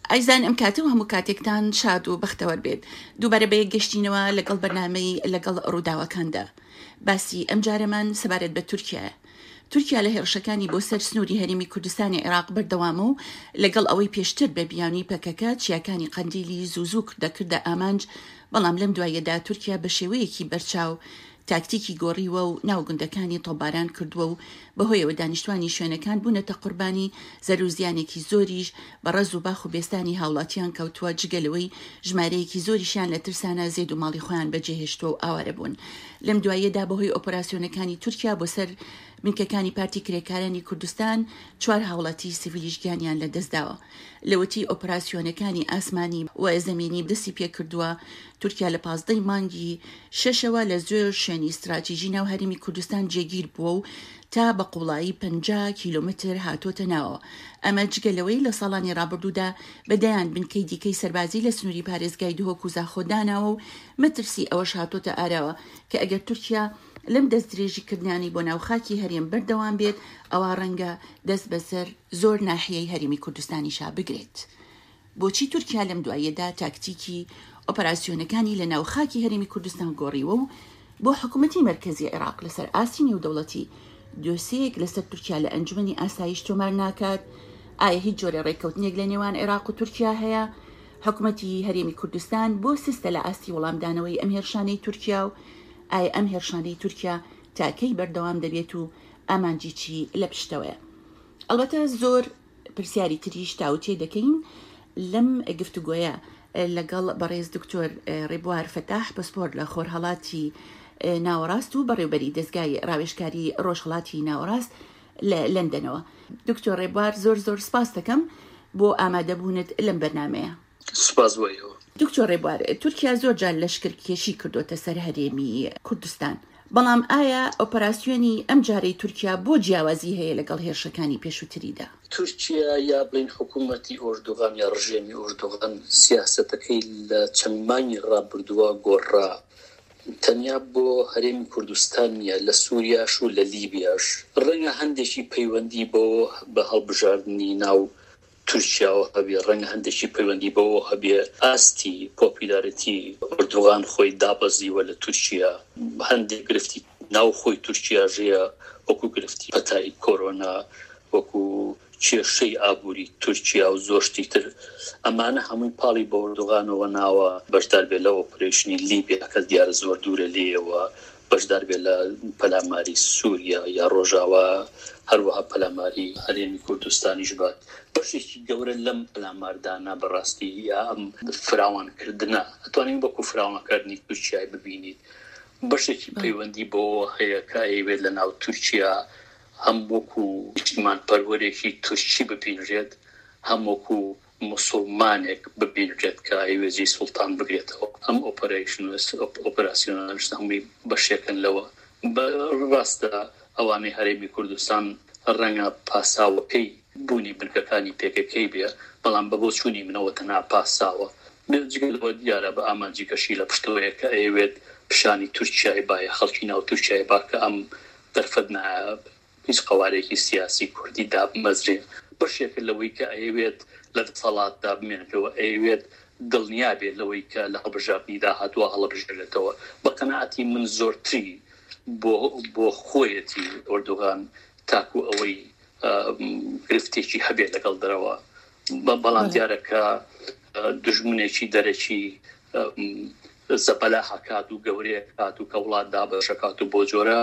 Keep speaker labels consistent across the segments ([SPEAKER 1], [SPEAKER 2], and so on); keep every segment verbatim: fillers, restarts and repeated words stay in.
[SPEAKER 1] ئایزان ئەم کاتە و هەموو کاتێکتان شاد و بەختەوەر بێت. دووبارە بە یەک گەشتینەوە لەگەڵ بەرنامەی لەگەڵ ڕووداوەکاندا. باسی ئەم جارەمان سەبارەت بە تورکیایە. تورکیا لە هێرشەکانی بۆ سەر سنووری هەرێمی کوردستانی عێراق بەردەوامە و لەگەڵ ئەوەی پێشتر بە بیانی پەکەکە چیاکانی قەندیلی زووزووک دەکردە ئامانج، بەڵام لەم دوایەدا تورکیا بە شێوەیەکی بەرچاو تاکتیکی گۆڕیوە و ناوگوندەکانی تۆباران کردووە و بەهۆیەوە دانیشتوانی شوێنەکان بوونەتە قوربانی زەروزیانێکی زۆریش بە ڕەز و باخ و بێستانی هاوڵاتیان کەوتووە، جگەلەوەی ژمارەیەکی زۆریشیان لە ترسانە زێد و ماڵی خۆیان بەجێهێشتووە و ئاوارە بوون. لەم دوایەدا بەهۆی ئۆپەراسیۆنەکانی تورکیا بۆ سەر بنکەکانی پارتی کرێکارانی کوردستان چوار هاوڵاتی سیڤیلیش گیانیان لەدەستداوە. لەوەتی ئۆپەراسیۆنەکانی ئاسمانی و زەمینی دەستی پێکردووە. تورکیا لە پازدەی مانگی شەشەوە لە زۆر شوێنی استراتیژی ناو هەرێمی کوردستان جێگیر بووە و تا بە قوڵایی پەنجا کیلۆمتر هاتۆتە ناوە. ئەمە جگەلەوەی لە ساڵانی ڕابردوودا بەدەیان بنکەی دیکەی سەربازی لە سنووری پارێزگای دهۆک و زاخۆداناوە و مەترسی ئەوەش هاتۆتە ئارەوە کە ئەگەر تورکیا لەم دەست درێژیکردنیانی بۆ ناوخاکی هەرێم بەردەوام بێت، ئەوە ڕەنگە دەست بەسەر زۆر ناحیەی هەرێمی کوردستانیشا بگرێت. بۆچی تورکیا لەم دوایەدا تاکتیکی ئۆپەراسیۆنەکانی لە ناوخاکی هەرێمی کوردستان گۆڕیوە و بۆ حکوومەتی مەرکەزی عێراق لەسەر ئاستی نێودەوڵەتی دۆسیەیەک لەسەر تورکیا لە ئەنجومەنی ئاسایش تۆمار ناکات؟ ئایا هیچ جۆرە ڕێککەوتنێک لە نێوان عێراق و تورکیا هەیە؟ حکوومەتی هەرێمی کوردستان بۆ سیستە لە ئاستی وەڵامدانەوەی ئەم هێرشانەی تورکیا و ئایا ئەم هێرشانەی تورکیا تاکەی بەردەوام دەبێت و ئامانجی چی لە پشتەوەیە؟ ئەڵبەتە زۆر پرسیاری تریش تاوتێ دەکەین لەم گفتوگۆیە لەگەڵ بەڕێز دکتۆر ڕێبوار فەتاح پسپۆر لە خۆرهەڵاتی ناوەڕاست و بەڕێوبەری دەستگای ڕاوێژکاری ڕۆژهەڵاتی ناوەڕاست لە لەندەنەوە. دکتۆر ڕێبوار، زۆر زۆر سپاس دەکەم بۆ ئامادەبوونت لەم بەرنامەیە.
[SPEAKER 2] سپاس بۆیەوە.
[SPEAKER 1] دکتۆر ڕێبوار، تورکیا زۆر جار لەشکرکێشی کردوتە سەر هەرێمی کوردستان، بەڵام ئایا ئۆپەراسیۆنی ئەم جارەی تورکیا بۆ جیاوازی هەیە لەگەڵ هێرشەکانی پێشووتریدا؟
[SPEAKER 2] تورکیا یا بڵین حکوومەتی ئۆردۆغان یا ڕژێمی ئۆردۆغان سیاسەتەکەی لە چەند مانگی ڕابردووە گۆڕا، تەنیا بۆ هەرێمی کوردستان نیە، لە سووریاش و لە لیبیاش ڕەنگە هەندێکی پەیوەندی بۆ بە هەڵبژاردننی ناو تورکیاوە هەبێ، ڕەنگە هەندێکی پەیوەندی بەوە هەبێ ئاستی پۆپیلارەتی ئۆردۆغان خۆی دابەزیوە لە تورکیا. هەندێک گرفتی ناو خۆی تورکیاژەیە، وەکو گرفتی پەتای کۆرۆنا، وەکو کێشەی ئابووری تورکیا و زۆشتی تر. ئەمانە هەمووی پاڵی بە ئۆردۆغانەوە ناوە بەشدار بێت لە ئۆپرێشنی لیبیا کە دیارە زۆر دوورە لێەوە، بەشدار بێت لە پەلاماری سووریا یا ڕۆژاوە، هەروەها پەلاماری هەرێمی کوردستانیش بات. بەشێکی گەورە لەم پەلاماردانە بەڕاستی یا ئەم فراوانکردنە ئەتوانین وەکو فراوانکردنی تورکیای ببینیت. بەشێکی پەیوەندی بۆ هەیە کە ئەیوێت لە ناو تورکیا هەم وەکو نیشتیمان پەروەرێکی تورکی ببینرێت، هەم وەکو موسڵمانێک ببینرێت کە ئەیوێزی سوڵتان بگرێتەوە. ئەم ئۆپەراسیۆنەش هەمووی بەشێکن لەوە. بەڕاستە ئەوانەی هەرێمی کوردستان ڕەنگە پاساوەکەی بوونی بنکەکانی پێکەکەی بێ، بەڵام بە بۆ چوونی منەوە تەنها پاساوە. جگەلەوە دیارە بە ئامانجی کەشی لە پشتەوەیە کە ئەیوێت پیشانی تورکیای باە، خەڵکی ناو تورکیای با کە ئەم دەرفەت نایە هیچ قوارێکی سیاسی کوردی دابمەزرێ. بەشێکە لەوەی کە ئەیوێت لە دەسەڵاتدا بمێنێتەوە، ئەیوێت دڵنیا بێت لەوەی کە لە هەڵبژاردننی داهاتووە هەڵەبژێرێتەوە. بە قەناعەتی من زۆرتری بۆ بۆ خۆیەتی ئۆردۆغان تاکو ئەوەی گرفتێکی هەبێت لەگەڵ دەرەوە، بەڵام دیارە کە دژمنێکی دەرەکی زەبەلا حکات و گەورەیە کات و کە وڵات دابەشەکات و بۆ جۆرە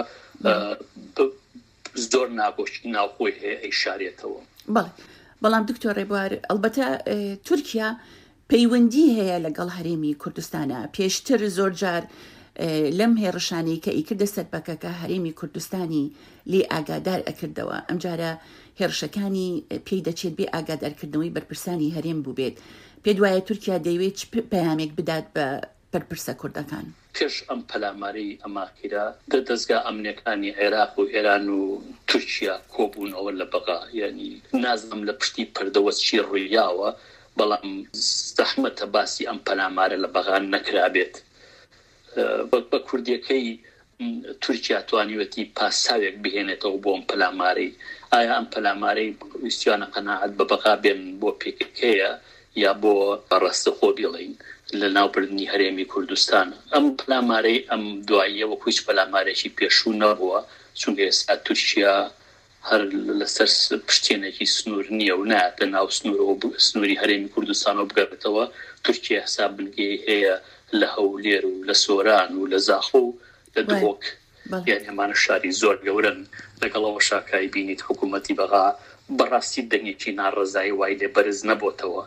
[SPEAKER 2] زۆر ناگۆشتی ناوخۆی هەیە ئەی شارێتەوە.
[SPEAKER 1] بەڵێ، بەڵام دکتۆر ڕێبوار، ئەلبەتە تورکیا پەیوەندی هەیە لەگەڵ هەرێمی کوردستانە. پێشتر زۆر جار لەم هێرشانەی کە ئیکردە سەربەکەکە هەرێمی کوردستانی لێ ئاگادار ئەکردەوە، ئەم جارە هێرشەکانی پێی دەچێت بێ ئاگادارکردنەوەی بەرپرسانی هەرێم بوو بێت. پێ دوایە تورکیا دەیوێت پەیامێک بدات بە بەرپرسە کوردەکان؟
[SPEAKER 2] پێش ئەم پەلاماری ئەماکیرا دەستگا ئەمنیەکانی عێراق و ئێران و تورکیا کۆبوونەوە لە بەغا، یعنی نازم لە پشتی پەردەوە چی ڕوویاوە، بەڵام زەحمەتە باسی ئەم پەلامارە لە بەغا نەکرابێت. بە کوردیەکەی تورکیا توانیوەتی پاساوێک بهێنێتەوە بۆ ئەم پەلامارەی. ئایا ئەم پەلامارەی ویستیانە قەناعەت بە بەغا بێن بۆ پێکەکەیە یا بۆ ڕاستەخۆ بڵین لە ناوبردننی هەرێمی کوردستان ئەم پەلامارەی ئەم دواییە وەکو هیچ پەلامارێکی پێشوو نەبووە چونکە ئێستا تورکیا هەر لەسەر پشتێنێکی سنوور نییە و نات لە ناو سنوورەوە سنووری هەرێمی کوردستانەوە بگەڕێتەوە. تورکیا حساب بنگەی هەیە لە هەولێر و لە سۆران و لە زاخۆ و لە دهۆک، یعنی ئەمانە شاری زۆر گەورن. لەگەڵەوە شاکای بینیت حکوومەتی بەغا بەڕاستی دەنگێکی ناڕزایی وای لێ بەرز نەبووتەوە،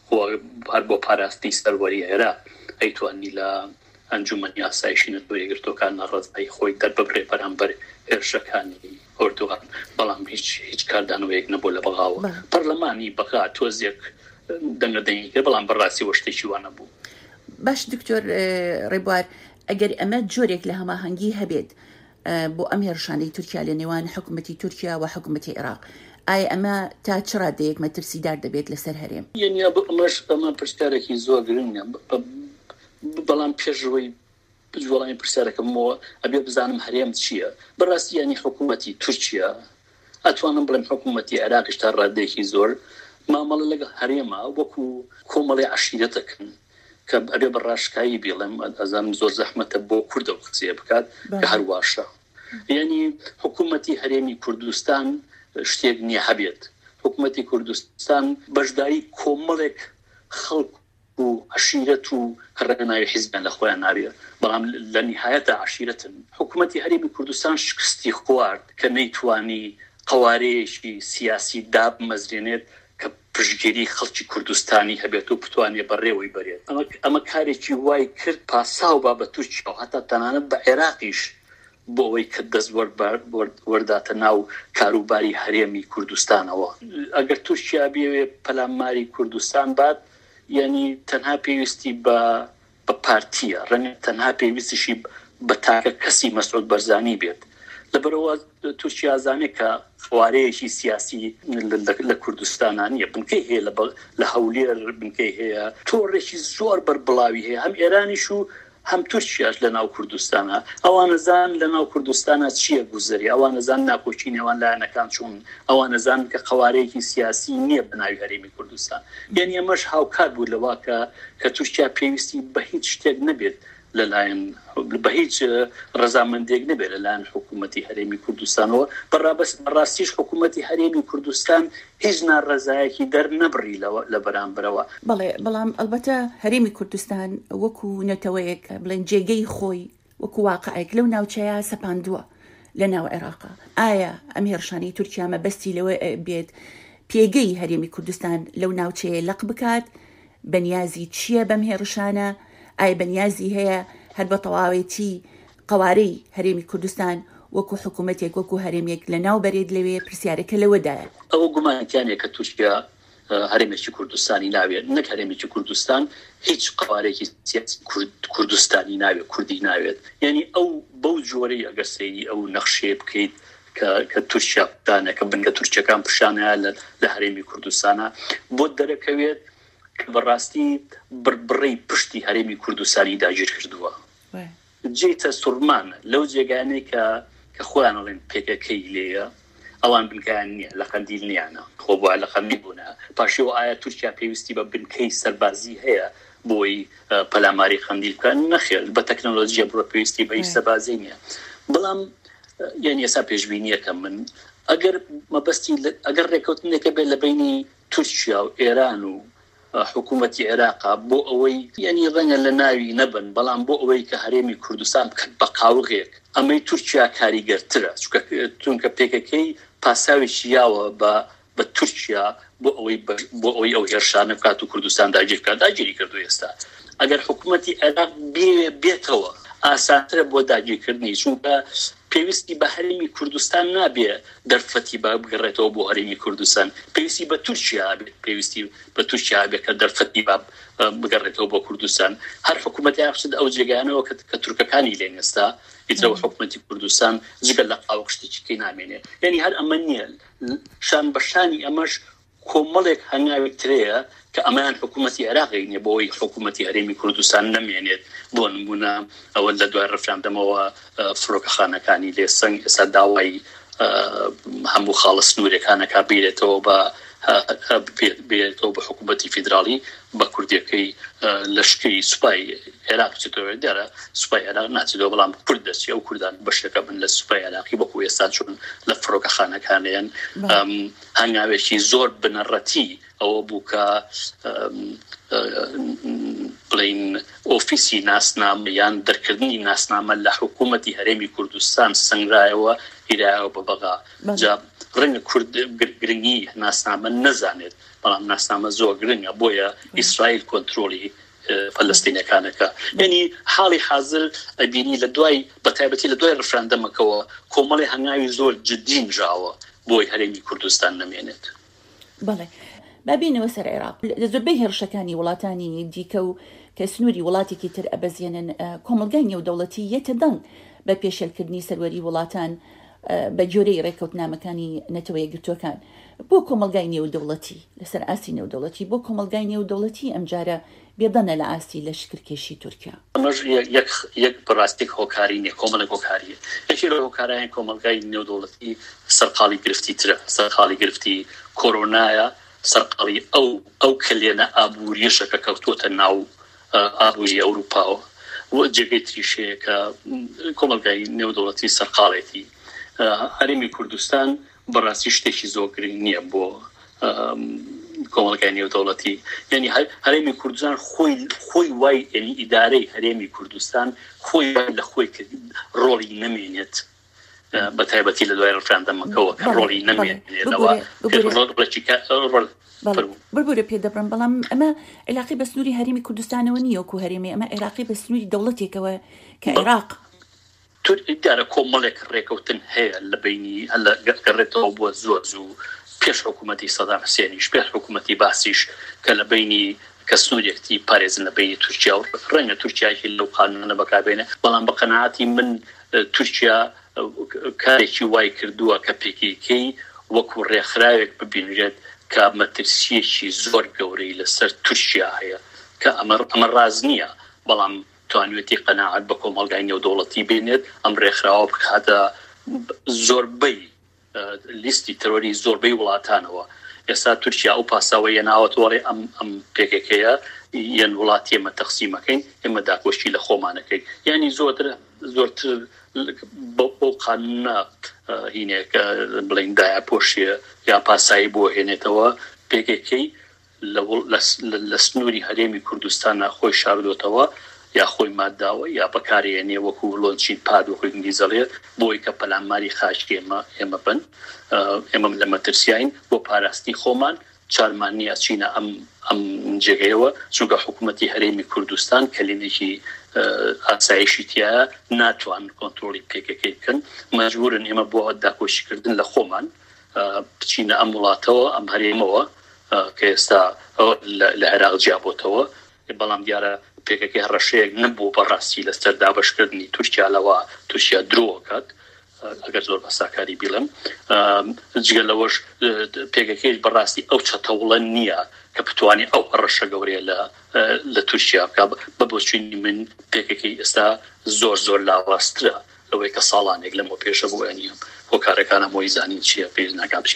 [SPEAKER 2] هەر بۆ پاراستنی سەروەری هێرا ئەیتوانی لە ئەنجومەنی ئاسایشی نەتۆ یەکگرتوەکان ناڕزایی خۆی دەرببڕێ بەرامبەر هێرشەکانی ئۆردوغان، بەڵام هیچ هیچ کاردانەوەیەک نەبوو لە بەغاوە. پەرلەمانی بەغا تۆزێک دەنگەدەنگی کرد، بەڵام بەڕاستی وە شتێکی وانە بوو.
[SPEAKER 1] باش دکتۆر ڕێبوار، ئەگەر ئەمە جۆرێک لە هەماهەنگی هەبێت بۆ ئەم هێرشانەی تورکیا لە نێوان حکوومەتی تورکیا و حکوومەتی عێراق، ئایا ئەمە تا چ ڕادەیەک مەترسیدار دەبێت لەسەر هەرێم؟
[SPEAKER 2] یعنی ئەمەش ئەمە پرسیارێکی زۆر گرنگە، بەڵام پێشەوەی جوڵانی پرسیارەکەمەوە ئەبێ بزانم هەرێم چییە. بەڕاستی ینی حکوومەتی تورکیا ئەتوانم بڵێم حکوومەتی عێراقش تا ڕادەیەکی زۆر مامەڵە لەگەڵ هەرێمە وەکو کۆمەڵی عەشیرەتەکەن کە ئەبێ بەڕاشکایی بڵێم ئەزانم زۆر زەحمەتە بۆ کوردە و قسێ بکات کە هەرواشە. یعنی حکوومەتی هەرێمی کوردستان شتێک نییە هەبێت. حکوومەتی کوردستان بەشداری کۆمەڵێک خەڵک و عەشیرەت و هەڕێناوی حیزبیان لە خۆیان نابێت، بەڵام لە نیهایەتە عەشیرەتن. حکوومەتی هەرێمی کوردستان شکستی خوارد کە نەیتوانی قەوارەیەکی سیاسی دابمەزرێنێت کە پشتگیری خەڵکی کوردستانی هەبێت و بتوانێت بەڕێوەی بەرێت. ئەمە کارێکی وای کرد پاساو با بە تورکیا و هەتا تەنانەت بە عێراقیش بۆ ئەوەی کە دەست وەرداتە ناو کاروباری هەرێمی کوردستانەوە. ئەگەر تورکیا بێوێ پەلاماری کوردستان بات، یعنی تەنها پێویستی بە بە پارتیە، ڕەنگە تەنها پێویستیشی بە تاکە کەسی مەسعود بەرزانی بێت. لەبەرەوە تورکیا زانێت کە خوارەیەکی سیاسی لە کوردستانە نییە، بنکەی هەیە لە هەولێر، بنکەی هەیە تۆڕێکی زۆر بەربڵاوی هەیە، هەم ئێرانیش و هەم تورکیاش لە ناو کوردستانە. ئەوانەزان لە ناو کوردستانە چییە گوزەری، ئەوانەزان ناکۆچی نێوان لایەنەکان چۆن، ئەوانەزان کە قەوارەیەکی سیاسی نییە بە ناوی هەرێمی کوردستان. یعنی ئەمەش هاوکات بوو لەوا کە کە تورکیا پێویستی بە هیچ شتێک نەبێت لەلایەن بە هیچ ڕەزامەندێک نەبێت لەلایەن حکوومەتی هەرێمی کوردستانەوە. بەڕاستیش حکوومەتی هەرێمی کوردستان هیچ ناڕەزایەکی دەرنەبڕی لە بەرامبەرەوە.
[SPEAKER 1] بەڵێ، بەڵام ئەلبەتە هەرێمی کوردستان وەکو نەتەوەیەک بڵێن جێگەی خۆی وەکو واقعێک لەو ناوچەیە سەپاندووە لە ناو عێراقا. ئایا ئەم هێرشانەی تورکیا مەبەستی لەوە بێت پێگەی هەرێمی کوردستان لەو ناوچەیە لەق بکات؟ بەنیازی چییە بەم هێرشانە؟ ئایا بەنیازی هەیە هەر بە تەواوێتی قەوارەی هەرێمی کوردستان وەکو حکوومەتێک وەکو هەرێمێک لە ناو بەرێت لەوێ؟ پرسیارەکە لەوەدایە.
[SPEAKER 2] ئەوە گومانیانێک کە تورکیا هەرێمێکی کوردستانی ناوێت، نەک هەرێمێکی کوردستان هیچ قەوارێکی سیاسی کوردستانی ناوێت، کوردی ناوێت. یعنی ئەو بەو جۆرەی ئەگەر سەیری ئەو نەخشێ بکەیت کە تورکیا دانە کە بنگە تورکیەکان پیشانەیە لە هەرێمی کوردستانە بۆ دەرەکەوێت کە بەڕاستی بڕبڕی پشتی هەرێمی کوردستانی داگیر کردووە. جێتە سوورمان لەو جێگانەی کە کە خۆیان ئەڵێن پێکەکەی لێیە، ئەوان بنکیان نییە، لە قەندیل نیانە، خۆ بۆ لە قەندیل بوونە. پاشەوە ئایا تورکیا پێویستی بە بنکەی سەربازی هەیە بۆی پەلاماری قەندیل بکەن؟ نەخێر، بە تەکنۆلۆژیە بڕۆ پێویستی بە هیچ سەربازی نییە. بەڵام یعنی ئێستا پێشبینیەکە من ئەگەر مەبەستی ئەگەر ڕێکەوتنێکە بێت لە بینی تورکیا و ئێران و حکوومەتی عێراقا بۆ ئەوەی یعنی ڕەنگە لە ناوی نەبن، بەڵام بۆ ئەوەی کە هەرێمی کوردستان بکەن بە قاوغێک، ئەمەی تورکیا کاریگەرترە، چونکە پێکەکەی پاساوێکی یاوە بە بە تورکیا بۆ ئەوەی بۆ ئەوەی ئەو هێرشانە بکات و کوردستان داگیر بکات. داگیری کردو. ئێستا ئەگەر حکوومەتی عێراق بێ بێتەوە ئاسانترە بۆ داگیرکردنی، چونکە پێویستی بە هەرێمی کوردستان نابێ دەرفەتی با بگەڕێتەوە بۆ هەرێمی کوردستان، پێویستی بە تورکیا بێت، پێویستی بە تورکیا بێت کە دەرفەتی با بگەڕێتەوە بۆ کوردستان. هەر حکوومەتی عێراق ئەو جێگانەوە کە تورکەکانی لێن ئێستا ئیترەوە حکوومەتی کوردستان جگەل لە قاوەق شتێکی نامێنێ. یعنی هەر ئەمە نییە، شان بەشانی ئەمەش کۆمەڵێک هەنگاوی ترەیە کە ئەمان حکوومەتی عێراقی نیە بۆی حکوومەتی هەرێمی کوردستان نەمێنێت. بۆ نمونە ئەوە لە دوای ڕەفراندەمەوە فڕۆکەخانەکانی لێ سەنگ ئێستا داوای هەموو خاڵە سنوورەکانەکە بێتەوە بە بێتەوە بە حکوومەتی فیدراڵی بە کوردیەکەی لەشکری سوپای عێراق بچێتەوە دیارە سوپای عێراق ناچێتەوە بەڵام کورد دەچێت ئەو کوردان بەشێکە بن لە سوپای عێراقی بەکو ئێستا چون لە فڕۆکەخانەکانیان هەنگاوێکی زۆر بنەڕەتی ئەوە بوو کە بڵین ئۆفیسی ناسنامە یان دەرکردنی ناسنامە لە حکوومەتی هەرێمی کوردستان سنگرایەوە هیرایەوە بە بەغا جا ڕەنگە کورد گرنگی ناسنامە نەزانێت بەڵام ناسنامە زۆر گرنگە بۆیە ئیسرائیل کۆنترۆلی فەلەستینەکانەکە یعنی حاڵی حاضر ئەبینی لە دوای بەتایبەتی لە دوای ڕفراندەمەکەوە کۆمەڵی هەنگاوی زۆر جدی نژاوە بۆی هەرێمی کوردستان نەمێنێت.
[SPEAKER 1] بەڵێ بابینەوە سەر عێراق زۆربەی هێرشەکانی وڵاتانی دیکە و کە سنووری وڵاتێکی تر ئەبەزیێنن کۆمەلگای نێودەوڵەتی یەتە دەنگ بە پێشێلکردنی سەروەری وڵاتان بە جۆرەی ڕێکەوتنامەکانی نەتەوە یەکگرتووەکان بۆ کۆمەلگای نێودەوڵەتی لەسەر ئاسی نێودەوڵەتی بۆ کۆمەلگای نێودەوڵەتی ئەمجارە بێدەنە لە ئاسی لە شکرکێشی تورکیا.
[SPEAKER 2] ئەمەش یەک بەڕاستی هۆکاری نیە کۆمەڵێک هۆکاریە یەکی لە هۆکارایان کۆمەلگای نێودەوڵەتی سەرقاڵی گرفتی ترە سەرقاڵی گرفتی کۆرۆنایە سەرقاڵی ئەو ئەو کلێنە ئابووریەشەکە کەوتوتە ناو ئابووری ئەوروپاوە و جێگەی تریشەیە کە کۆمەلگای نێودەوڵەتی سەرقاڵێتی هەرێمی کوردستان بەڕاستی شتێکی زۆر گرنگ نییە بۆ کۆمەلگای نێودەوڵەتی یعنی هەرێمی کوردستان خۆی خۆی وای یعنی ئیدارەی هەرێمی کوردستان خۆی لە خۆی ڕۆڵی نەمێنێت بە تایبەتی لە دوای ڕفراندەمەکەوە کە ڕۆڵی نەمێنێتەوە
[SPEAKER 1] ببوورە پێدەبڕم بەڵام ئەمە عێراقی بە سنووری هەرێمی کوردستانەوە نییە وەکو هەرێمی ئەمە عێراقی بە سنووری دەوڵەتێکەوە کە عێراق
[SPEAKER 2] دیارە کۆمەڵێک ڕێکەوتن هەیە لە بینی هەلە گەڕێتەوە بووە زۆر زوو پێش حکوومەتی سەدام حوسێنیش پێش حکوومەتی باسیش کە لە بینی کە سنوورێکی پارێزن لە بینی تورکیا و ڕەنگە تورکیایکی لەو قانونە بەکاربێنێ بەڵام بە قەناعەتی من تورکیا کارێکی وای کردووە کە پێکیکەی وەکو ڕێکخراوێک ببینرێت کە مەترسیەکی زۆر گەورەی لەسەر تورکیا هەیە کە ئەمە ڕاز نییە بەڵام توانوێتی قەناعەت بە کۆمەلگای نێودەوڵەتی بێنێت ئەم ڕێکخراوە بکاتە زۆربەی لیستی تەرۆری زۆربەی وڵاتانەوە ئێستا تورکیا ئەو پاساوەیە ناوەتوەڵێ ئەم ئەم پێکەکەیە یەن وڵاتی ئێمە تەقسیمەکەین ئێمە داکۆشی لە خۆمانەکەی یعنی زۆرتر زۆرتر بۆ قانونە هینێکە بڵین دایە پۆشیە یا پاسایی بۆ هێنێتەوە پێکەکەی لە سنووری هەرێمی کوردستانە خۆی شاردۆتەوە یا خۆی ماداوە یا بەکارێنێ وەکو لۆنچین پاد و خۆی ئینگلیزەڵێ بۆی کە پەلاماری خاشکی ئێمە ئێمە بن ئێمە لە مەترسیین بۆ پاراستی خۆمان چارمان نییە چینە ئەم ئەم جێگەیەوە چونکە حکوومەتی هەرێمی کوردستان کلینێکی ئاسایشی تایە ناتوان کۆنترۆلی پێکەکەی بکەن مەجبورن ئێمە بۆ داکۆشیکردن لە خۆمان بچینە ئەم وڵاتەوە ئەم هەرێمەوە کە ئێستا لە عێراق جیابۆتەوە بەڵام دیارە پێکەکەی ڕەشەیەک نەبوو بەڕاستی لەسەر دابەشکردنی تورکیا لەوە تورکیا درۆکات ئەگەر زۆر بەساکاری بیڵم جگە لەوەش پێکەکەی بەڕاستی ئەو چەتەوڵە نییە کە بتوانێت ئەو ڕەشە گەورەیە لە تورکیا بکە بە بۆچوونی من پێکەکەی ئێستا زۆر زۆر لاواسترە لەوەی کە ساڵانێک لەمە پێشە بوو ئەنیم هۆکارەکانە مۆی زانین چییە پێ ناکامچین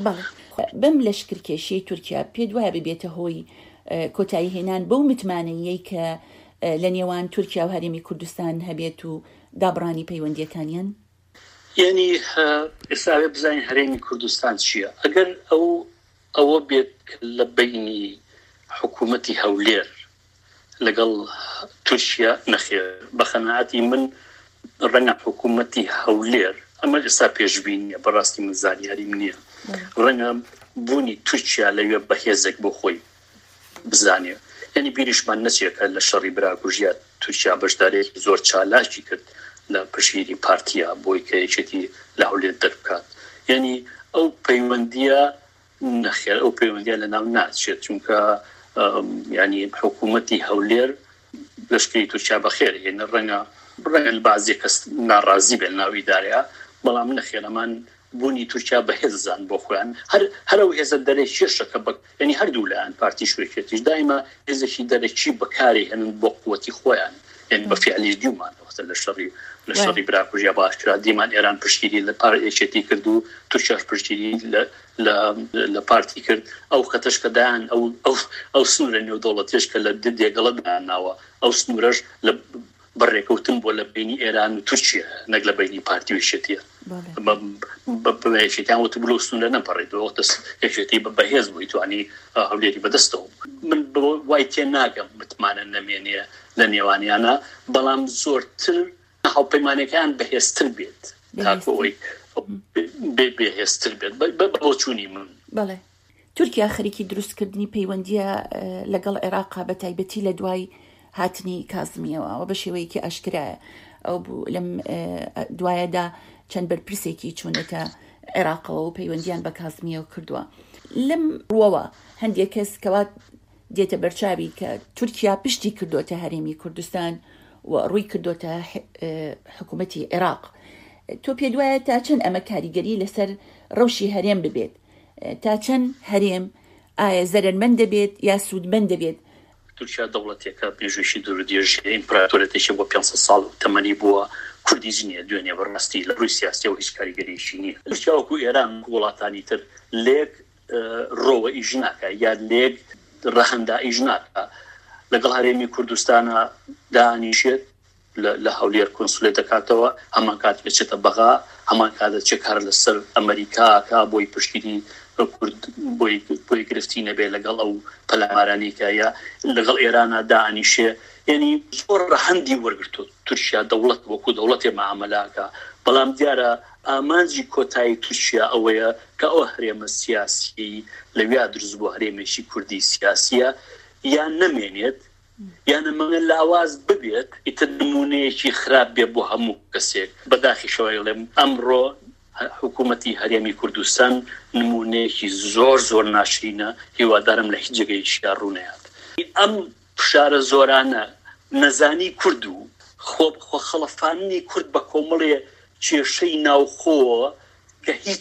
[SPEAKER 1] بەم لەشکرکێشی تورکیا پێ دوایە ببێتە هۆی کۆتایی هێنان بەو متمانەیەی کە لە نێوان تورکیا و هەرێمی کوردستان هەبێت و دابڕانی پەیوەندیەکانیان
[SPEAKER 2] یعنی ئێستا بزانین هەرێمی کوردستان چییە ئەگەر ئەو ئەوە بێت لە بینی حکوومەتی هەولێر لەگەڵ تورکیا نەخێر بە قەناعەتی من ڕەنگە حکوومەتی هەولێر ئەمە ئێستا پێشبینیە بەڕاستی من زانیاریم نییە ڕەنگە بوونی تورکیا لەوێ بەهێزێک بۆ خۆی بزانێ یعنی بیریشمان نەچێکە لە شەڕی براکوژیات تورکیا بەشدارێکی زۆر چالاکی کرد لە پشیری پارتیا بۆی کە یەکێتی لە هەولێر دەربکات یعنی ئەو پەیوەندیە نەخێر ئەو پەیوەندیە لە ناو ناچێت چونکە ینی حکوومەتی هەولێر لەشکری تورکیا بەخێر هێنە ڕەنگە ڕەنگە بازی کەس ناڕازی بێ ناوی دارەیە بەڵام نەخێرەمان بوونی تورکیا بەهێزان بۆ خۆیان هەر ئەو هێزە دەرەی شێشەکە بە ینی هەردوو لایەن پارتی شوێکێتیش دایمە هێزێکی دەرەکی بەکاری هێنن بۆ قووەتی خۆیان یعنی بە فعلیش دیومانەوە لە شەڕی لە شەڕی براکوژیا باشکرا دیمان ئێران پشتگیری لە پارێچێتی کرد و تورکیاش پشتگیری لە پارتی کرد ئەو خەتەش کە دایان ئەو سنوورە نێودەوڵەتیش کە لە دێگەڵە دایانناوە ئەو سنوورەش لە بەڕێکەوتن بۆ لە بینی ئێران و تورکیا نەک لە بینی پارتی و یەکێتیە بەیەکێتیان وتە بلۆ سنوورە نەپەڕێتەوە یەکێتی بە بەهێز بووی توانی هەولێری بەدەستەوە من وای تێ ناگەم متمانە نەمێنێ لە نێوانیانە بەڵام زۆرتر هاوپەیمانەکان بەهێزتر بێت تاکەوەی بێهێزتر بێت بۆ چوونی من.
[SPEAKER 1] بەڵێ تورکیا خەریکی دروستکردنی پەیوەندیە لەگەڵ عێراقا بە تایبەتی لە دوای هاتنی کازمیەوە ئەوە بە شێوەیەکی ئاشکرایە ئەو بوو لەم دوایەدا چەند بەرپرسێکی چوونەتە عێراقەوە و پەیوەندیان بە کازمیەوە کردووە. لەم ڕووەوە هەندێک کەس کەوات دێتە بەرچاوی کە تورکیا پشتی کردوتە هەرێمی کوردستان و ڕووی کردوتە حکوومەتی عێراق. تۆ پێ دوایە تا چەند ئەمە کاریگەری لەسەر ڕەوشی هەرێم ببێت، تا چەند هەرێم ئایا زەرمەند دەبێت یا سوودمەند دەبێت؟
[SPEAKER 2] تورکیا دەوڵەتێکە پێشوشی دوورودێژی ئیمپراتۆرەتێکی بۆ پێنج سەد ساڵ تەمەنی بووە کوردی زیینە دوێنێ بەڕاستی لە ڕووی سیاسیەوە هیچ کاریگەریشی نییە. تورکیا وەکو ئێران وڵاتانی تر لێک ڕۆوە ئیژ ناکە یا لێک ڕەهەندا ئیژ ناکە لەگەڵ هەرێمی کوردستانە دانیشێت لە هەولێر کۆنسولێت دەکاتەوە هەمان کات بچێتە بەغا هەمان کاتە چێ کار لەسەر ئەمریکاکە بۆی پشتگیری بۆی گرفتی نەبێ لەگەڵ ئەو پەلامارانێکایە لەگەڵ ئێرانە دانیشێ یعنی زۆر ڕەهەندی وەرگرتو تورکیا دەوڵەت وەکو دەوڵەتێ مەعامەلاکە. بەڵام دیارە ئامانجی کۆتایی تورکیا ئەوەیە کە ئەو هەرێمە سیاسی لەویا دروست بۆ هەرێمێکی کوردی سیاسیە یان نەمێنێت یانە مەگەن لاواز ببێت ئیتر نمونەیەکی خراپ بێ بۆ هەموو کەسێک. بەداخیشەوەی لێم ئەمڕۆ حکوومەتی هەرێمی کوردستان نمونەیەکی زۆر زۆر ناشرینە، هیوادارم لە هیچ جێگەیشیا ڕوونەیات. ئەم فشارە زۆرانە نەزانی کورد و خۆ خەڵەفانی کورد بە کۆمەڵێ کێشەی ناوخۆوە کە هیچ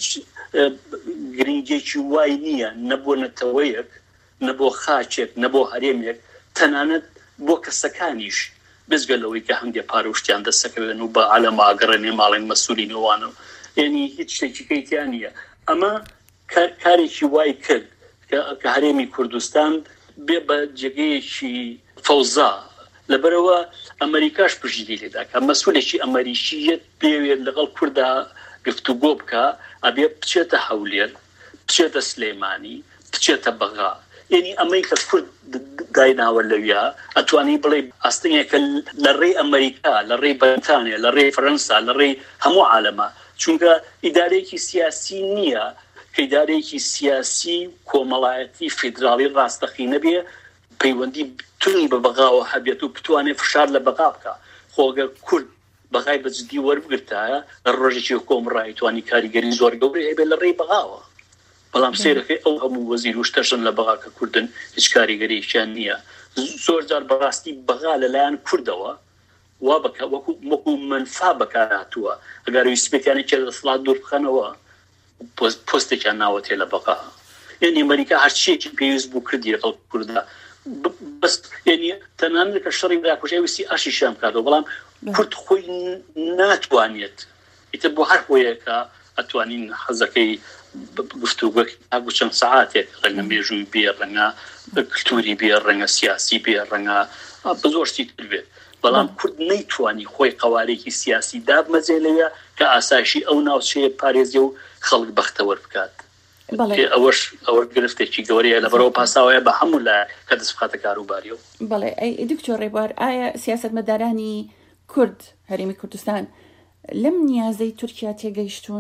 [SPEAKER 2] گرنگێکی وای نییە نەبوو نەتەوەیەک نەبۆ خاچێک نەبۆ هەرێمێک تەنانەت بۆ کەسەکانیش بزگەلەوەی کە هەندێک پارۆشتیان دەسەکەوێن و بە عالەما ئاگەڕێنێ ماڵێن مەسوولینەوەوانە یعنی هیچ شتێکی کەیتیان نییە. ئەمە کارێکی وای کرد کە هەرێمی کوردستان بێ بە جێگەیەکی فەوزا لەبەرەوە ئەمریکاش پشتگیری لێدا کە مەسوولێکی ئەمریکیەت بێوێت لەگەڵ کووردا گفتوگۆ بکە ئەبێ بچێتە هەولێر بچێتە سلێمانی بچێتە بەغا. یعنی ئەمەی کە کورد دایناوە لەویا ئەتوانی بڵێ ئاستنیەکە لە ڕێی ئەمریکا لە ڕێی بەریتانیا لە ڕێی فەرەنسا لە ڕێی هەموو عالەمە چونکە ئیدارەیەکی سیاسی نییە کە ئیدارەیەکی سیاسی کۆمەڵایەتی فیدراڵی ڕاستەقینە بێ پەیوەندی تونی بە بەغاوە هەبێت و بتوانێت فشار لە بەغا بکە. خۆگەر کورد بەغای بەجددی وەربگرتایە لە ڕۆژێکی کۆمڕای توانی کاریگەری زۆر گەورەی هەبێت لە ڕێی بەغاوە. بەڵام سێرەکەی ئەو هەموو وەزیر و شتەشن لە بەغا کە کوردن هیچ کاریگەریشیان نییە. زۆر جار بەڕاستی بەغا لەلایەن کوردەوە وا بکە وەکو منفا بەکارهاتووە ئەگەر ویسبێتیانی چێ دەسڵات دوور بخەنەوە پۆستێکیان ناوەتێ لە بەغا. یعنی ئەمریکا هەرچیەکی پێویست بوو کردی لەگەڵ کووردا بەس یعنی تەنانەت کە شەڕی براکوژیا ویستی ئاشیشیان بکاتەوە بەڵام کورد خۆی ناتوانێت ئیتر بۆ هەر هۆیەکە ئەتوانین حەزەکەی گفتوگۆکی ئابوو چەند سەعاتێک ڕەنگە مێژووی بێ ڕەنگە کلتوری بێ ڕەنگە سیاسی بێ ڕەنگە بە زۆرشتی تر بێت. بەڵام کورد نەیتوانی خۆی قەوارێکی سیاسی دابمەجێ لەوێ کە ئاسایشی ئەو ناوچەیە پارێزیە و خەڵک بەختەوەر بکات. ئەوەش ئەوە گرفتێکی گەورەیە لەبەرەوە پاساوەیە بە هەموو لە کە دەست بخاتە کاروباریەوە.
[SPEAKER 1] بەڵێ ئەی دکتۆر ڕێبوار ئایا سیاسەتمەدارانی کورد هەرێمی کوردستان لەم نیازەی تورکیا تێگەیشتون؟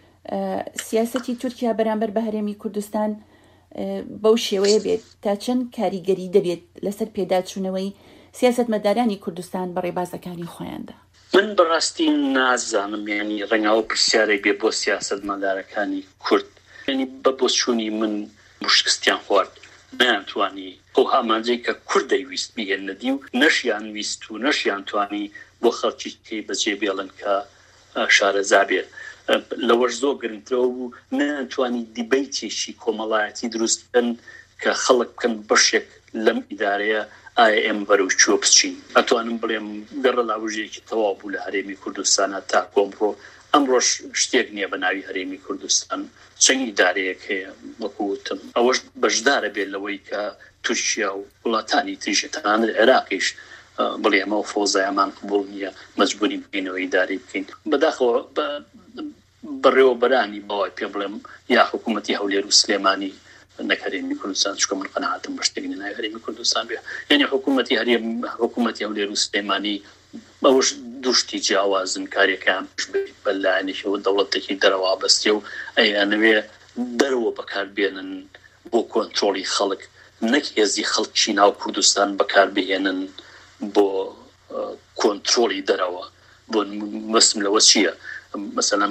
[SPEAKER 1] سیاسەتی تورکیا بەرامبەر بە هەرێمی کوردستان بەو شێوەیە بێت تا چەند کاریگەری دەبێت لەسەر پێداچوونەوەی سیاسەتمەدارانی کوردستان بە ڕێبازەکانی خۆیاندا؟
[SPEAKER 2] من بەڕاستی نازانم یعنی ڕەنگاوە پرسیارێک بێ بۆ سیاسەتمەدارەکانی کورد یعنی بە بۆچوونی من مشکستیان خوارد نەیانتوانی ئەو هەمانجەی کە کورد دەیویست بهێنەدی و نەشیان ویست و نەشیان توانی بۆ خەڵکی کەی بەجێ بێڵن کە شارەزا بێ. لەوەش زۆر گرنگترەوە بوو نەیانتوانی دیبەیتێکی کۆمەڵایەتی دروستکەن کە خەڵک بکەن بەشێک لەم ئیدارەیە ئایا ئێمە بەرەو چۆ بچین. ئەتوانم بڵێم گەڕە لاوژەیەکی تەواو بوو لە هەرێمی کوردستانە تا کۆمڕۆ ئەمڕۆژ شتێک نییە بە ناوی هەرێمی کوردستان، چەند ئیدارەیەک هەیە وەکوتم ئەوەش بەشدارە بێت لەوەی کە تورکیا و وڵاتانی تریشە تەنانەت عێراقیش بڵێ ئەمە فۆزایەمان قبوڵ نییە مەجبوری بکەینەوە ئیداری بکەین. بەداخەوە بەڕێوەبەرانی بەوای پێ بڵێم یا حکوومەتی هەولێر و سلێمانی نەک هەرێمی کوردستان، چکە من قەناعەتم بە شتێکی ناوی هەرێمی کوردستان بێ، یعنی حکوومەتی هەرێم حکوومەتی هەولێر و سلێمانی ئەوەش دوشتی جیاوازن کارێکیان بەلایەنێکەوە دەوڵەتێکی دەرەوە بەستێ و ئەیانەوێ دەرەوە بەکاربێنن بۆ کۆنتڕۆڵی خەڵک، نەک هێزی خەڵکی ناو کوردستان بەکاربهێنن بۆ کۆنتڕۆڵی دەرەوە. بۆ مەسم لەوە چییە؟ مەسەڵەن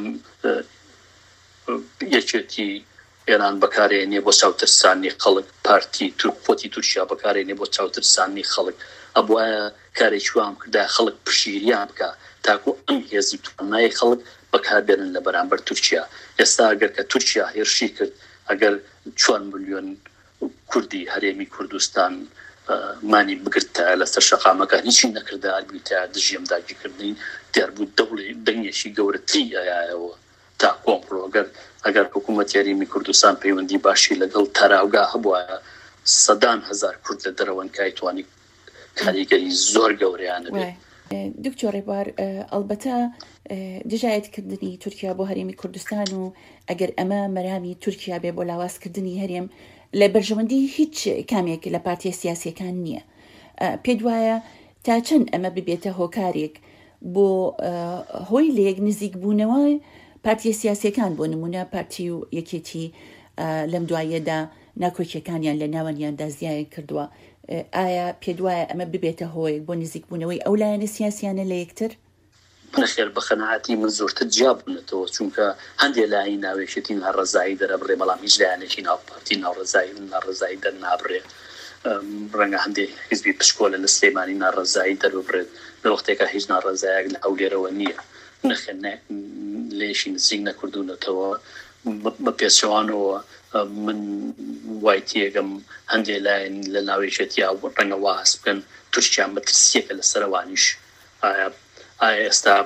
[SPEAKER 2] یەکێتی ئێران بەکارێنێ بۆ چاوترسانی خەڵک، پارتی تورکۆتی تورکیا بەکارێنێ بۆ چاوترسانی خەڵک، ئەبواە کارێکی وام کردا خەڵک پشیریان بکە تاکو ئەم هێزی توانای خەڵک بەکاربێنن لە بەرامبەر تورکیا. ئێستا ئەگەر کە تورکیا هێرشی کرد، ئەگەر چوار ملیۆن کوردی هەرێمی کوردستان مانی بگرتە لەسەر شەقامەکە هیچی نەکردا ئەلبیتە دژیم داگیرکردنی دیاربوو دەوڵی دەنگێکی گەورەتری ئایایەوە تا کۆمڕۆ. ئەگەر ئەگەر حکوومەتی هەرێمی کوردستان پەیوەندی باشی لەگەڵ تەراوگا هەبووە سەدان هەزار کورد لە دەرەوەن کایتوانی کاریگەری زۆر گەورەیانە بێت.
[SPEAKER 1] دکتۆر ڕێبوار، ئەلبەتە دژایەتکردنی تورکیا بۆ هەرێمی کوردستان و ئەگەر ئەمە مەرامی تورکیا بێ بۆ لاوازکردنی هەرێم لە بەرژەوەندی هیچ کامێک لە پارتیە سیاسیەکان نییە. پێ وایە تا چەند ئەمە ببێتە هۆکارێک بۆ هۆی لێک نزیک بوونەوە پارتیە سیاسیەکان، بۆ نمونە پارتی و یەکێتی لەم دوایەدا ناکۆکیەکانیان لە ناوەنیاندا زیایە کردووە. ئایا پێ وایە ئەمە ببێتە هۆیەک بۆ نزیک بوونەوەی ئەو لایەنە سیاسیانە لە یەکتر؟
[SPEAKER 2] نەخێر بە خەناعەتی من زۆرتر جیابوونەتەوە، چونکە هەندێک لای ناوێشێتی ناڕەزایی دەرەبڕێ، بەڵام هیچ لایەنێکی ناوپارتی ناوڕەزایی ناڕەزایی دەرنابڕێ. ڕەنگە هەندێک حیزبی پشکۆلە لە سلێمانی ناڕەزایی دەربڕێت لە وەختێکە هیچ ناڕەزایەک لە هەولێرەوە نییە. نەخێر لێشی نزیک نەکردوونەتەوە بە پێچەوانەوە. من وای تێگەم هەندێک لایەن لە ناوێژێتیا ڕەنگە واز بکەن تورکیا مەترسیەکە لەسەرەوانیش. ئایا ئایا ئێستا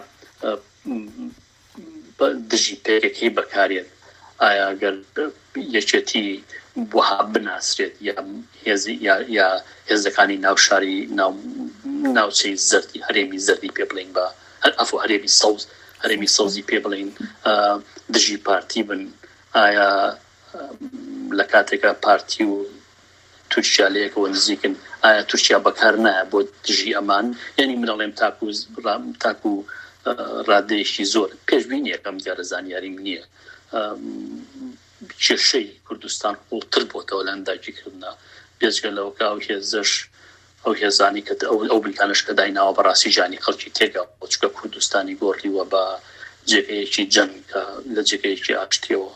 [SPEAKER 2] دژی پێکەکەی بەکارێت؟ ئایا گەر یەکێتی وها بناسرێت یا هێزەکانی ناوشاری ناوچەی زەردی هەرێمی زەردی پێ بڵین بە ئەفۆ هەرێمی سەوز هەرێمی سەوزی پێ بڵین دژی پارتی بن؟ ئایا لە کاتێکە پارتی و تورکیا لەیەکەوە نزیکن، ئایا تورکیا بەکار نایە بۆ دژی ئەمان؟ یعنی منەڵێم تاکو تاکو ڕادەیەکی زۆر پێشبینی یەکەم دیارە زانیاریم نییە. کێشەی کوردستان قوڵتر بۆتەوە لە ئەنداگیرکردنا پێشگە لەوە کە ئەو هێزەش ئەو هێزانی کە ئەو بریکانش کە دایناوە بەڕاستی جانی خەڵکی تێگا چکە کوردستانی گۆڕیوە بە جێگەیەکی جەنگ کە لە جێگەیەکی ئاشتیەوە.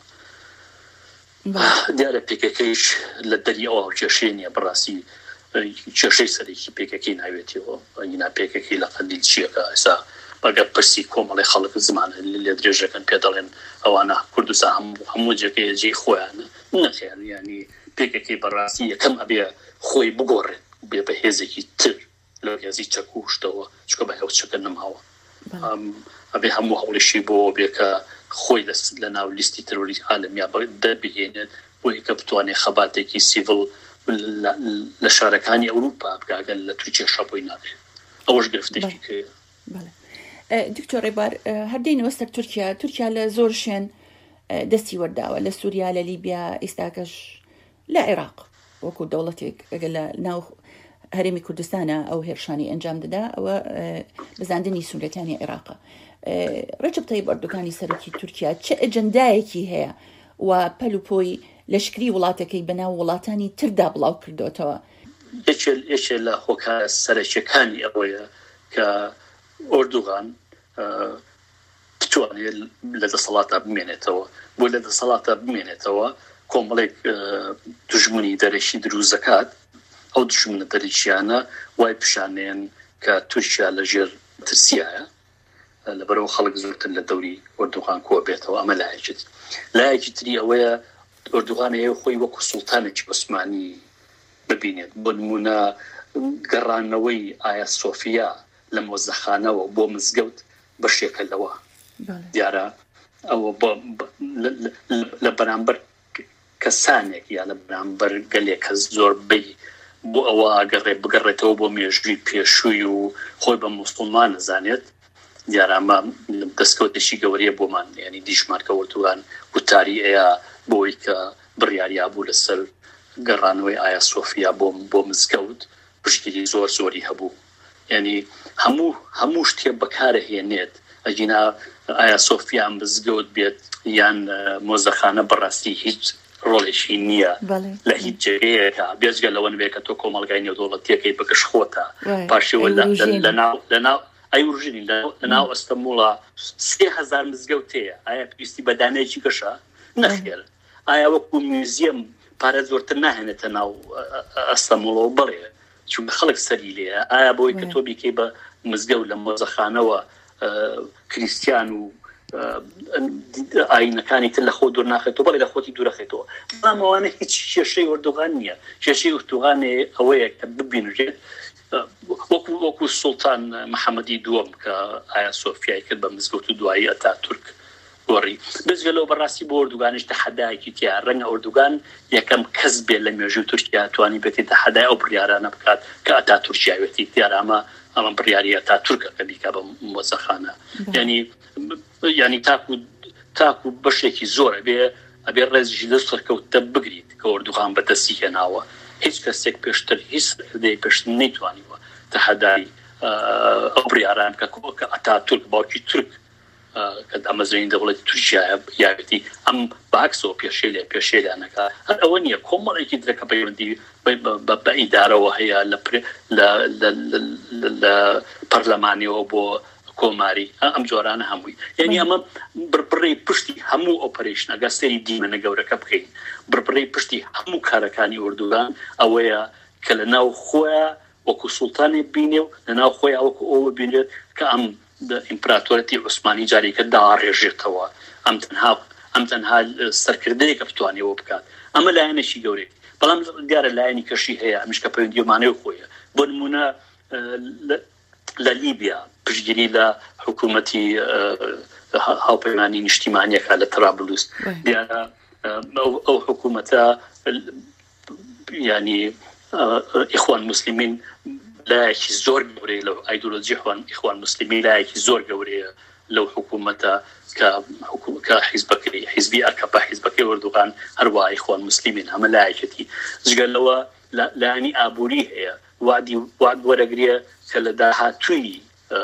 [SPEAKER 2] دیارە پێکەکەیش لە دەری ئەوە کێشەی نییە، بەڕاستی کێشەی سەرێکی پێکەکەی ناوێتەوە. ئەنینا پێکەکەی لە قەندیل چیەکە ئێستا بەگە پرسی کۆمەڵی خەڵک زمانە لێ درێژەکەن پێ دەڵێن ئەوانە کوردستان هەموو جێگەیە جێی خۆیانە. نەخێر، ینی پێکەکەی بەڕاستی یەکەم ئەبێ خۆی بگۆڕێت بێ بە هێزێکی تر لە هێزی چەکوشتەوە، چکە بە هێوچەکە نەماوە. ئەبێ هەموو هەوڵشی بۆ بێکە خۆی لە ناو لیستی تەرۆریست عالەمیا دەبهێنێت بۆی کە بتوانێت خەباتێکی سیڤڵ لە شارەکانی ئەوروپا بکەگەن لە تورکیا شەپۆی نابێت. ئەوەش گرفتێکی کرد.
[SPEAKER 1] دکتۆر ڕێبوار، هەردەینەوە سەر تورکیا تورکیا لە زۆر شوێن دەستی وەرداوە، لە سووریا، لە لیبیا، ئێستاکەش لە عێراق وەکو دەوڵەتێک ئەگەر لە ناو هەرێمی کوردستانە ئەو هێرشانی ئەنجام دەدا، ئەوە بزاندنی سوورەتانی عێراقە. ڕەجەب تەیب ئەردۆغانی سەرۆکی تورکیا چه ئەجەندایەکی هەیە و پەل و پۆی لەشکری وڵاتەکەی بەناو وڵاتانی تردا بڵاو کردوتەوە؟
[SPEAKER 2] یەکێ لە هۆکارە سەرەکیەکانی ئەوەیە کە ئەردۆغان بتوانێت لە دەسەڵاتە بمێنێتەوە. بۆ لە دەسەڵاتە بمێنێتەوە کۆمەڵێک دوژمنی دەرەشی دروزەکات. ئەو دوژمنە دەرەشیانە وای پیشانێن کە تورکیا لەژێر ترسیایە، لەبەرەوە خەڵک زۆرتر لە دەوری ئەردۆغان کۆ بێتەوە. ئەمە لایەکی لایەکی تری ئەوەیە ئەردۆغان هەیە خۆی وەکو سوڵتانێکی عوسمانی ببینێت. بۆ نمونە گەڕانەوەی ئایا سۆفیا لە مۆزەخانەوە بۆ مزگەوت بەشێکە لەوە دیارە ئەوە لە بەرامبەر کەسانێک یا لە بەرامبەر گەلێک کە زۆربەی بۆ ئەوە ئاگەڕێ بگەڕێتەوە بۆ مێژووی پێشووی و خۆی بە موسڵمان نەزانێت دیارامە دەستکەوتێکی گەورەیە بۆمان ینی دیشمارکەوتوان وتاری ئەیە بۆی کە بڕیاریا بوو لەسەر گەڕانەوەی ئایا سۆفیا بۆ بۆ مزگەوت پشتگیری زۆر زۆری هەبوو ینی هەموو هەموو شتێ بەکارەهێنێت ئەجینا ئایا سۆفیا مزگەوت بێت یان مۆزەخانە بەڕاستی هیچ ڕۆڵێکی نییە لە هیچ جێگەیەکە بێجگە لەوە نوێ کە تۆ کۆمەڵگای نێودەوڵەتیەکەی بەگەش خۆتە پاشەوە لەناو ئەیورژنی لەناو ئەستەموڵە سێ هەزار مزگەوت هەیە ئایا پێویستی بەدانەیەکی گەشە نەخێر ئایا وەکو میوزیەم پارە زۆرتر ناهێنێتە ناو ئەستەموڵەوە بڵێ چونکە خەڵک سەری لێە ئایا بۆی کە تۆ بیکەی بە مزگەوت لە مۆزەخانەوە کریستیان و ئاینەکانی تر لە خۆ دوور ناخێتەوە بەڵێ لە خۆتی دوورەخێتەوە بەڵامەوانە هیچ کێشەی ئوردوغان نییە کێشەی ئوردوغانێ ئەوەیە کە ببینژێت وەکو وەکو سوڵتان محەممەدی دووەم کە ئایا سۆفیای کرد بە مزگەوت و دوایی ئەتاتورک گۆڕی بزگە لەوە بەڕاستی بۆ ئوردوگانیش تەحەدایەکی تیا ڕەنگە ئوردوگان یەکەم کەس بێت لە مێژووی تورکیا توانی بێتی تەحەدای ئەو بڕیارانە بکات کە ئەتاتورکیاوێتی دیارامە ئەمە بڕیاری ئەتاتورکە کە بیکا بە مۆزەخانە ینی ینی تاکو تاکو بەشێکی زۆرە بێ ئەبێ ڕێزیشی لە سەرکەوتە بگریت کە ئوردوغان بەدەستی هێناوە هیچ کەسێک پێشتر هیچ دەی پێشتر نەیتوانیوە تەحەدای ئەو بڕیاران کە کە ئەتاتورک باوکی تورک کە ئەمەزرین دەوڵەتی تورکیا یاوێتی ئەم باکسەوە پێشێ لێ پێشێ لێنەکە هەر ئەوە نییە کۆمەڵێکی درەکە پەیوەندی بە ئیدارەوە هەیە لە پەرلەمانیەوە بۆ کۆماری ئەم جۆرانە هەمووی یعنی ئەمە بڕبڕی پشتی هەموو ئۆپەرێشن ئەگەر سەری دیمەنە گەورەکە بکەین بڕبڕی پشتی هەموو کارەکانی ئوردوگان ئەوەیە کە لە ناو خۆیان وەکو سوڵتانی بینێ و لە ناو خۆی وەکو ئەوە بینێت کە ئەم ئیمپراتۆرەتی عوسمانی جارێکە داڕێژێتەوە ئەم تەنها ئەم تەنها سەرکردەیەکە بتوانێەوە بکات ئەمە لایەنێکی گەورەی بەڵام دیارە لایەنی کەشی هەیە ئەمیش کە پەیوەندیمانەی خۆیە بۆ نمونە لە لیبیا پشتگیری لە حکوومەتی هاوپەیمانی نیشتیمانیەکە لە ترابلوس دیارە ئەو حکوومەتە ینی ئیخوان مسلمین لایەکی زۆر گەورەیە لەو ئایدۆلۆجی ئیخوان مسلمین لایەکی زۆر گەورەیە لەو حکوومەتە کە حیزبەکەی حیزبی ئەکەپە حیزبەکەی ئوردوغان هەروە ئیخوان مسلمین هەمە لایەکەتی جگەلەوە لایەنی ئابووری هەیە وادی واد وەرەگرێ کە لە داهاتووی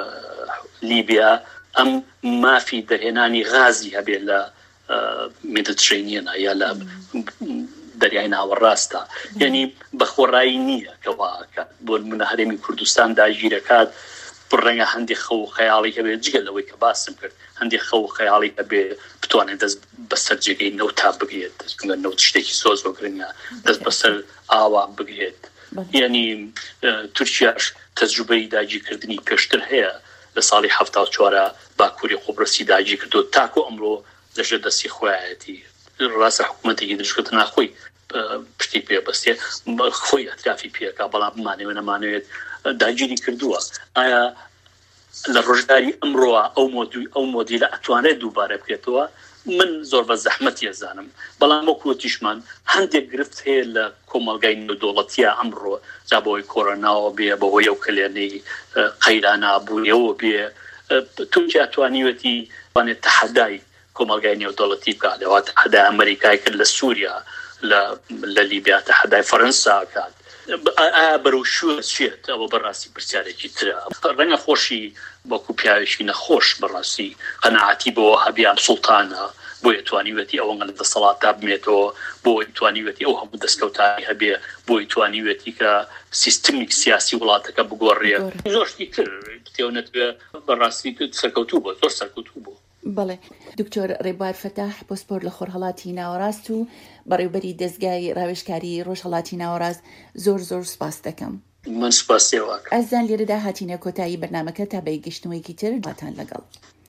[SPEAKER 2] لیبیا ئەم مافی دەرهێنانی غازی هەبێت لە مێدیترێنیەنە یا لە دەریای ناوەڕاستە یعنی بەخۆڕایی نییە کەواکە بۆ منە هەرێمی کوردستان داگیرەکات بڕەنگە هەندێک خەو خەیاڵی هەبێت جگە لەوەی کە باسم کرد هەندێک خەو خەیاڵی هەبێ بتوانێت دەست بەسەر جێگەی نەوت تا بگرێت نەوت شتێکی زۆر زۆر گرنگە دەست بەسەر ئاوا بگرێت یعنی تورکیاش تەجروبەی داگیرکردنی پێشتر هەیە لە ساڵی هەفتا و چوارە باکووری قۆبرەسی داگیر کردو تاکو ئەمڕۆ لەژێر دەستی خۆیەتی ڕاستە حکوومەتێکی دروستکردن ناخۆی پشتی پێبەستێ خۆی ئەترافی پێکا بەڵام بمانەوێت نەمانەوێت داگیری کردووە ئایا لە ڕۆژداری ئەمڕۆوە ئەو مۆدوی ئەو مۆدیلە ئەتوانێت دووبارە بکرێتەوە من زۆر بە زەحمەتی ئەزانم بەڵام وەکوتیشمان هەندێک گرفت هەیە لە کۆمەلگای نێودەوڵەتیە ئەمڕۆ جا بەهۆی کۆرۆناوە بێ بەهۆی ئەو کلێنەی قەیرانابوونیەوە بێ تورکیا توانیوەتی وانێت تەحەدای کۆمەلگای نێودەوڵەتی بکات لەوات تەحەدای ئەمریکای کرد لە سووریا لە لیبیا تەحەدای فەرەنسا کات ئایا بەرەو شوێ چێت ئەوە بەڕاستی پرسیارێکی ترە ڕەنگە خۆشی وەکو پیاوێکی نەخۆش بەڕاستی قەناعەتی بەوە هەبیان سوڵتانە بۆ توانیوەتی ئەوەنگە لە دەسەڵاتدا بمێتەوە بۆ توانیوەتی ئەو هەموو دەستکەوتانی هەبێ بۆ توانیوەتی کە سیستمیک سیاسی وڵاتەکە بگۆڕێ زۆرشتی تر بتێونێت بەڕاستی سەرکەوتوو بۆ زۆر سەرکەوتوو بۆ.
[SPEAKER 1] بەڵێ دکتۆر ڕێبوار فەتاح پۆسپۆر لە خۆرهەڵاتی ناوەڕاست و بەڕێوەبەری دەستگای ڕاوێژکاری ڕۆژهەڵاتی ناوەڕاست زۆر زۆر سپاس دەکەم.
[SPEAKER 2] من سپاس دێواکە.
[SPEAKER 1] ئەزان لێرەدا هاتینە کۆتایی بەرنامەکە تا بەیگەشتنەوەیکی تر باتان لەگەڵ.